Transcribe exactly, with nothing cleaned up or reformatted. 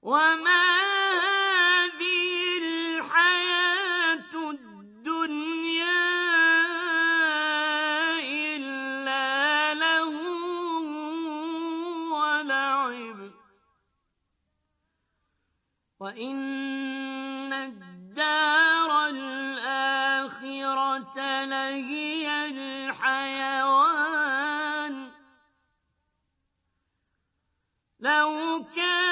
وَمَا هَٰذِهِ الْحَيَاةُ الدُّنْيَا إِلَّا لَهْوٌ وَلَعِبٌ ۚ وَإِنَّ الدَّارَ الْآخِرَةَ لَهِيَ الْحَيَوَانُ ۚ لَوْ كَانُوا